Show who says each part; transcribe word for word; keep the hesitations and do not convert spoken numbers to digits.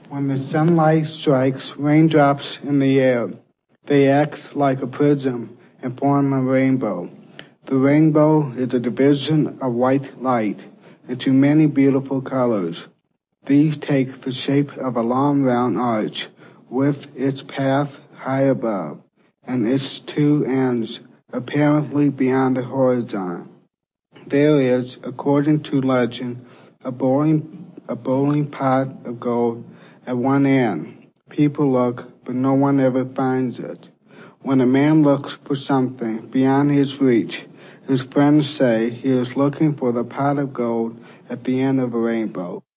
Speaker 1: When the sunlight strikes raindrops in the air, they act like a prism and form a rainbow. The rainbow is a division of white light into many beautiful colors. These take the shape of a long round arch with its path high above and its two ends apparently beyond the horizon. There is, according to legend, a boiling, a boiling pot of gold at one end. People look, but no one ever finds it. When a man looks for something beyond his reach, his friends say he is looking for the pot of gold at the end of a rainbow.